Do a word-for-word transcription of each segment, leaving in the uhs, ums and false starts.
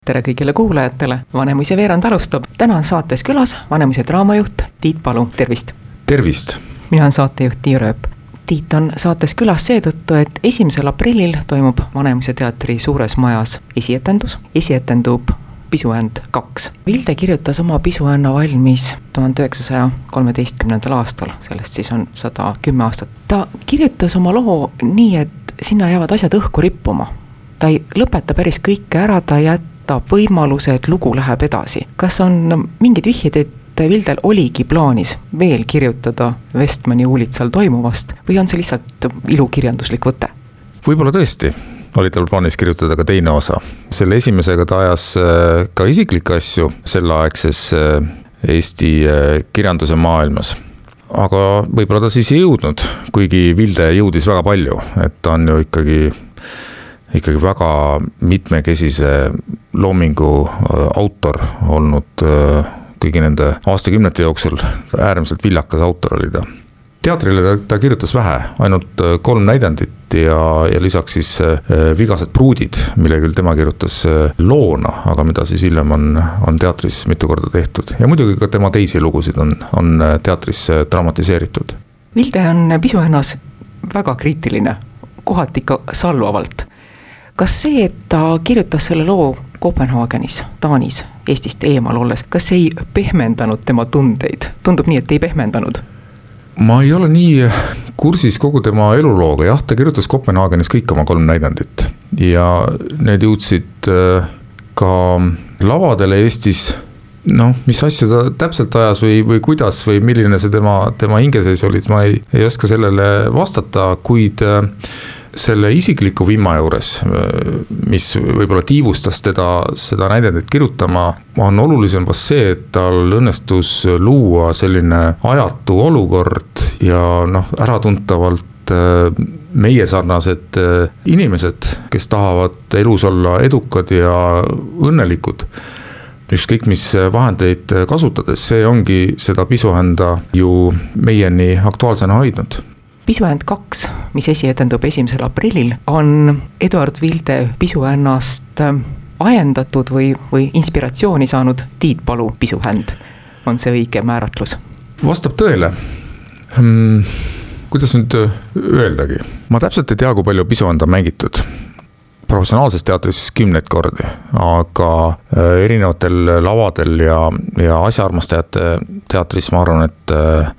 Tere kõigile kuulajatele, Vanemuise veerand alustab. Täna on saates külas Vanemuise draamajuht Tiit Palu, tervist! Tervist! Mina on saatejuht Tiia Rööp. Tiit on saates külas seetõttu, et esimesel aprillil toimub Vanemuise teatri suures majas esietendus. Esietendub Pisuänd kaks. Vilde kirjutas oma Pisuänna valmis tuhande üheksasaja kolmeteistkümnendal aastal, sellest siis on sada kümme aastat. Ta kirjutas oma loo nii, et sinna jäävad asjad õhku rippuma. Ta ei lõpeta päris kõike ära, ta jätab võimaluse, et lugu läheb edasi. Kas on mingid vihjed, et Vildel oligi plaanis veel kirjutada Vestmani uulitsal toimuvast või on see lihtsalt ilukirjanduslik võte? Võib-olla tõesti oli tal plaanis kirjutada ka teine osa. Selle esimesega ta ajas ka isiklikke asju selleaegses Eesti kirjanduse maailmas. Aga võib-olla ta siis ei jõudnud, kuigi Vilde jõudis väga palju, et ta on ju ikkagi ikkagi väga mitmekesise loomingu autor olnud kõigi nende aastakümnete jooksul. Äärmiselt viljakas autor oli ta. Teatrile ta, ta kirjutas vähe, ainult kolm näidendit ja, ja lisaks siis Vigased pruudid, mille küll tema kirjutas loona, aga mida siis hiljem on, on teatris mitu korda tehtud. Ja muidugi ka tema teisi lugusid on, on teatris dramatiseeritud. Vilde on Pisuännas väga kriitiline, kohati ikka salvavalt. Kas see, et ta kirjutas selle loo Kopenhaagenis, Taanis, Eestist eemal olles, kas ei pehmendanud tema tundeid? Tundub nii, et ei pehmendanud. Ma ei ole nii kursis kogu tema elulooga. Jah, ta kirjutas Kopenhaagenis kõik oma kolm näidendit. Ja need jõudsid ka lavadele Eestis. No, mis asju ta täpselt ajas või, või kuidas või milline see tema, tema hingeseis olid, ma ei, ei oska sellele vastata, kuid selle isikliku vimma juures, mis võib-olla tiivustas teda seda näidendit kirjutama, on olulisem vast see, et tal õnnestus luua selline ajatu olukord ja noh, äratuntavalt meie sarnased inimesed, kes tahavad elus olla edukad ja õnnelikud, ükskõik mis vahendeid kasutades, see ongi seda Pisuända ju meieni aktuaalsena hoidnud. Pisuänd kaks, mis esietendub esimesel aprillil, on Eduard Vilde Pisuännast ajendatud või, või inspiratsiooni saanud Tiit Palu Pisuänd. On see õige määratlus? Vastab tõele. Hmm, kuidas nüüd öeldagi? Ma täpselt ei tea, kui palju Pisuända on mängitud. Professionaalses teatris kümneid kordi, aga erinevatel lavadel ja, ja asjaarmastajate teatris ma arvan, et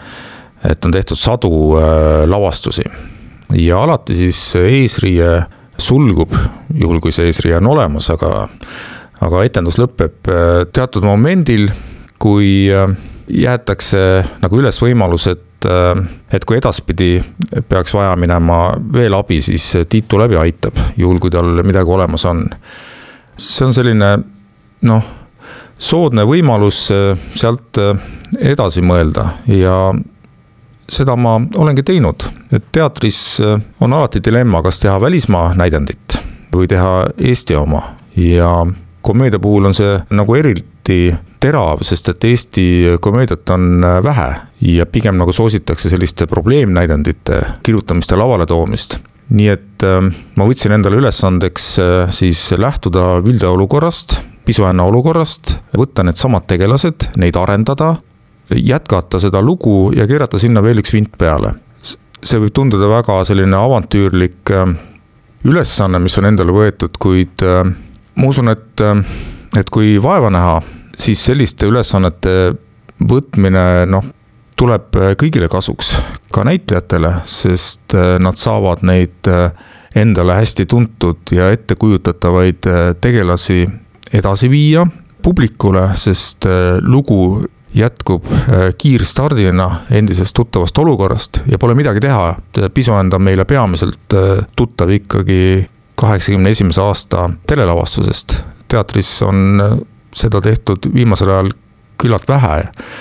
et on tehtud sadu lavastusi ja alati siis eesriie sulgub, juhul kui see eesriie on olemas, aga, aga etendus lõpeb teatud momendil, kui jäetakse nagu üles võimalus, et, et kui edaspidi peaks vaja minema veel abi, siis Tiit tuleb ja aitab, juhul kui tal midagi olemas on. See on selline, noh, soodne võimalus sealt edasi mõelda ja seda ma olengi teinud, et teatris on alati dilemma, kas teha välismaa näidendit või teha Eesti oma ja komöödia puhul on see nagu eriti terav, sest et Eesti komöödiat on vähe ja pigem nagu soositakse selliste probleemnäidendite kirjutamiste lavale toomist. Nii et ma võtsin endale ülesandeks siis lähtuda Vilde olukorrast, Pisuänna olukorrast, võtta need samad tegelased, neid arendada, jätkata seda lugu ja keerata sinna veel üks vint peale. See võib tunduda väga selline avantüürlik ülesanne, mis on endale võetud, kuid ma usun, et, et kui vaeva näha, siis selliste ülesannete võtmine noh, tuleb kõigile kasuks, ka näitlejatele, sest nad saavad neid endale hästi tuntud ja ettekujutatavaid tegelasi edasi viia publikule, sest lugu jätkub kiirstardina endisest tuttavast olukorrast ja pole midagi teha. Pisuänd on meile peamiselt tuttav ikkagi kaheksakümne esimese aasta telelavastusest. Teatris on seda tehtud viimasel ajal küllalt vähe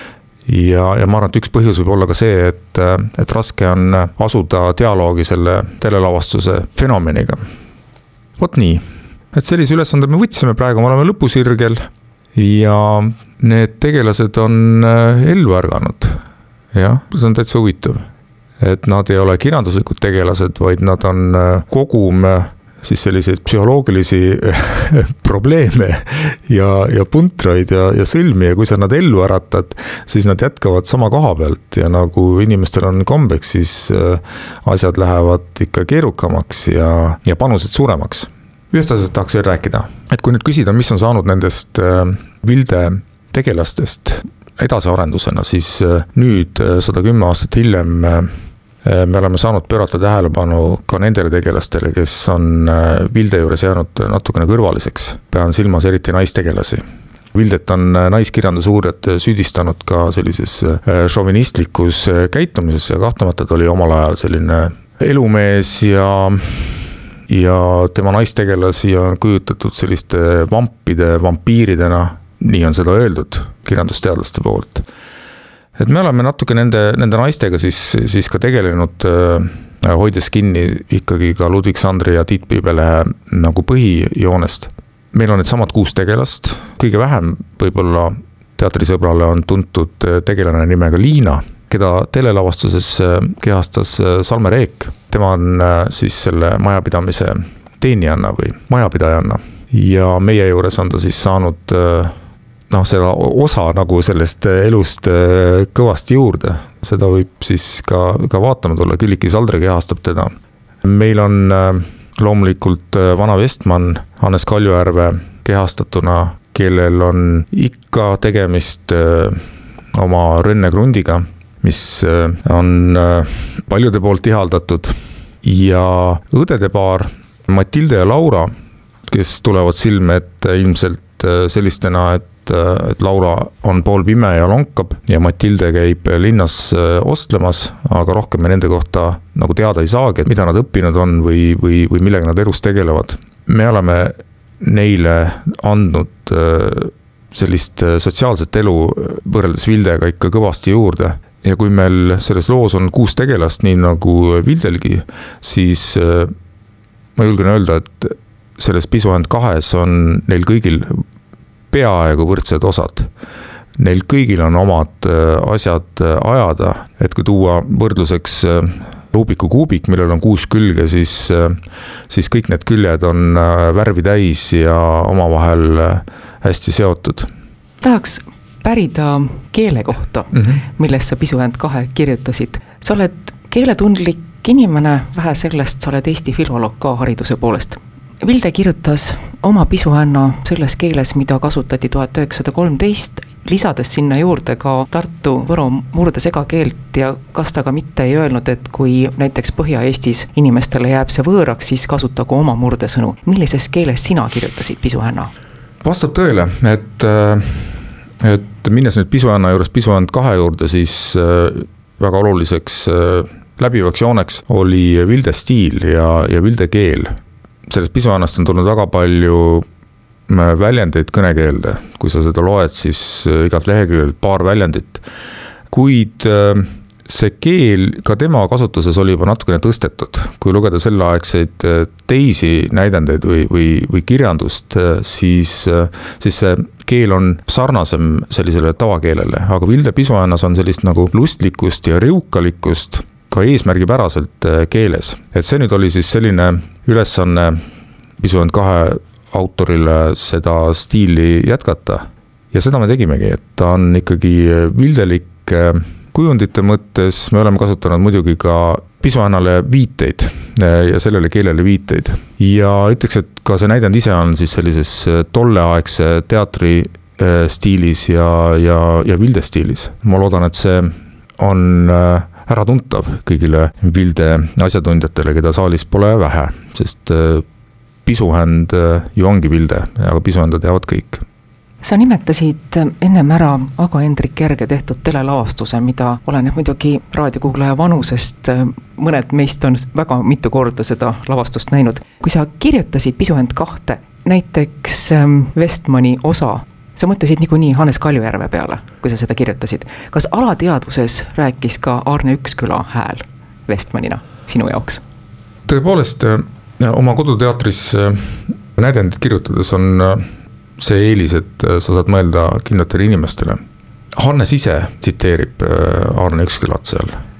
ja, ja ma arvan, et üks põhjus võib olla ka see, et, et raske on asuda dialoogi selle telelavastuse fenomeniga. Vot nii, et sellise ülesande me võtsime, praegu me oleme lõpusirgel ja need tegelased on ellu ärganud. Jah, see on täitsa huvitav. Et nad ei ole kirjanduslikud tegelased, vaid nad on kogum siis selliseid psühholoogilisi probleeme ja, ja puntraid ja, ja sõlmi ja kui sa nad ellu äratad, siis nad jätkavad sama koha pealt ja nagu inimestel on kombeks, siis asjad lähevad ikka keerukamaks ja, ja panused suuremaks. Ühest asjast tahaks veel rääkida, et kui nüüd küsida, mis on saanud nendest Vilde tegelastest edasiarendusena, siis nüüd sada kümme aastat hiljem me oleme saanud pöörata tähelepanu ka nendele tegelastele, kes on Vilde juures jäänud natukene kõrvaliseks. Pean silmas eriti naistegelasi. Vildet on naiskirjanduse uurijad süüdistanud ka sellises šovinistlikus käitumises ja kahtlemata oli omal ajal selline elumees ja ja tema naistegelasi on kujutatud selliste vampide, vampiiridena, nii on seda öeldud kirjandusteadlaste poolt. Et me oleme natuke nende, nende naistega siis, siis ka tegelenud, hoides kinni ikkagi ka Ludvig Sandri ja Tiit Piibelehe nagu põhijoonest. Meil on need samad kuus tegelast, kõige vähem võib-olla teatrisõbrale on tuntud tegelane nimega Liina, keda telelavastuses kehastas Salme Reek. Tema on siis selle majapidamise teenijanna või majapidajanna. Ja meie juures on ta siis saanud noh, seda osa nagu sellest elust kõvasti juurde. Seda võib siis ka, ka vaatama tulla, Külliki Saldre kehastab teda. Meil on loomulikult Vana Vestman, Hannes Kaljujärve kehastatuna, kellel on ikka tegemist oma Rönne Grundiga, mis on paljude poolt ihaldatud ja õdede paar Matilde ja Laura, kes tulevad silme ette ilmselt sellistena, et, et Laura on pool pime ja lonkab ja Matilde käib linnas ostlemas, aga rohkem me nende kohta nagu teada ei saagi, et mida nad õppinud on või, või, või millega nad elus tegelevad. Me oleme neile andnud sellist sotsiaalset elu võrreldes Vildega ikka kõvasti juurde. Ja kui meil selles loos on kuus tegelast, nii nagu Vildelgi, siis ma julgen öelda, et selles Pisuhänd kahes on neil kõigil peaaegu võrdsed osad. Neil kõigil on omad asjad ajada, et kui tuua võrdluseks Rubiku kuubik, millel on kuus külge, siis, siis kõik need küljed on värvi täis ja omavahel hästi seotud. Tahaks pärida keele kohta, mm-hmm. millest sa Pisuhänd kahe kirjutasid. Sa oled keeletundlik inimene, vähe sellest, sa oled Eesti filoloog ka hariduse poolest. Vilde kirjutas oma Pisuhänna selles keeles, mida kasutati tuhat üheksasada kolmteist, lisades sinna juurde ka Tartu võro murde segakeelt ja kas ta ka mitte ei öelnud, et kui näiteks Põhja-Eestis inimestele jääb see võõraks, siis kasutagu oma murdesõnu. Millises keeles sina kirjutasid Pisuhänna? Vastab tõele, et et minnes nüüd Pisuhänna juures Pisuhänd kahe juurde, siis väga oluliseks läbivaks jooneks oli Vilde stiil ja, ja Vilde keel. Sellest Pisuhännast on tulnud väga palju väljendeid kõnekeelde. Kui sa seda loed, siis igat leheküljel paar väljendit. Kuid see keel ka tema kasutuses oli juba natukene tõstetud. Kui lugeda selleaegseid teisi näidendeid või, või, või kirjandust, siis, siis see keel on sarnasem sellisele tavakeelele. Aga Vilde Pisuhännas on sellist nagu lustlikust ja riukalikkust ka eesmärgipäraselt keeles. Et see nüüd oli siis selline ülesanne Pisuhänd kahe autorile seda stiili jätkata. Ja seda me tegimegi, et ta on ikkagi vildelik kujundite mõttes, me oleme kasutanud muidugi ka Pisuhännale viiteid ja sellele keelele viiteid. Ja ütleks, et ka see näidend ise on siis sellises tolleaegse teatri stiilis ja, ja, ja Vilde stiilis. Ma loodan, et see on ära tuntav kõigile Vilde asjatundjatele, keda saalis pole vähe, sest Pisuhänd ju ongi Vilde, aga Pisuhända teavad kõik. Sa nimetasid ennem ära Ago Hendrik Järge tehtud telelavastuse, mida oleneb muidugi raadiokuulaja vanusest. Mõned meist on väga mitu korda seda lavastust näinud. Kui sa kirjutasid Pisuhänd kahte, näiteks Vestmani osa, sa mõtlesid niikuinii Hannes Kaljujärve peale, kui sa seda kirjutasid. Kas alateadvuses rääkis ka Arne Üksküla hääl Vestmanina sinu jaoks? Tõepoolest, oma koduteatris näidendid kirjutades on see eelis, et sa saad mõelda kindlatele inimestele. Hannes ise tsiteerib Arne Ükskülat seal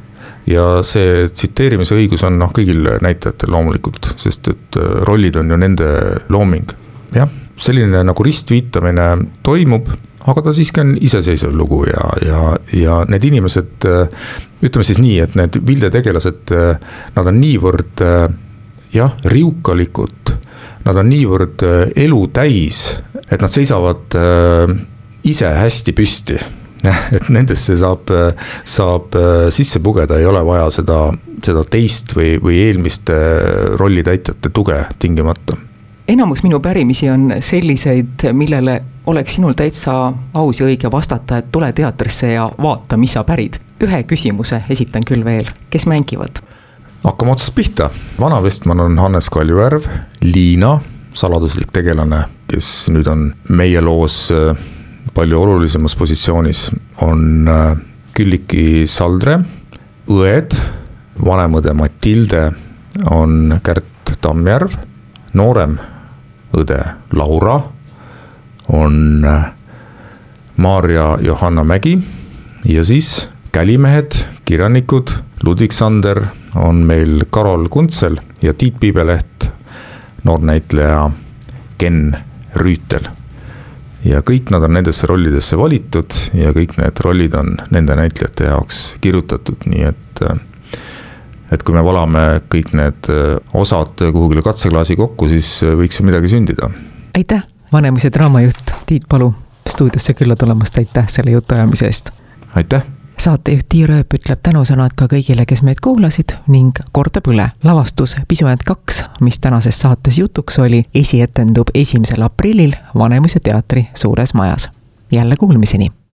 ja see tsiteerimise õigus on noh, kõigil näitajatel loomulikult, sest et rollid on ju nende looming. Jah, selline nagu ristviitamine toimub, aga ta siiski on iseseisev lugu ja, ja, ja need inimesed, ütleme siis nii, et need vildetegelased, nad on niivõrd jah, riukalikud, nad on niivõrd elu täis, et nad seisavad ise hästi püsti. Et nendesse saab, saab sisse pugeda, ei ole vaja seda, seda teist või, või eelmiste rollitäitjate tuge tingimata. Enamus minu pärimisi on selliseid, millele oleks sinul täitsa aus ja õige vastata, et tule teatrisse ja vaata, mis sa pärid. Ühe küsimuse esitan küll veel. Kes mängivad? Hakkame otsast pihta. Vana Vestman on Hannes Kaljuvärv, Liina, saladuslik tegelane, kes nüüd on meie loos palju olulisemas positsioonis, on Külliki Saldre, õed, vanemõde Matilde on Kärt Tammjärv, noorem õde Laura on Maarja Johanna Mägi ja siis kälimehed, kirjanikud, Ludvig Sander on meil Karol Kuntsel ja Tiit Piibeleht, noornäitleja Ken Rüütel. Ja kõik nad on nendesse rollidesse valitud ja kõik need rollid on nende näitlejate jaoks kirjutatud, nii et et kui me valame kõik need osad kuhugile katseklaasi kokku, siis võiks midagi sündida. Aitäh, Vanemus ja draamajuht Tiit Palu stuudiosse külla tulemast, aitäh selle jutu ajamise eest. Aitäh. Saatejuht Tiir Ööp ütleb tänusõnad ka kõigile, kes meid kuulasid ning kordab üle. Lavastus Pisuänd kaks, mis tänases saates jutuks oli, esietendub esimesel aprillil Vanemus ja teatri suures majas. Jälle kuulmiseni!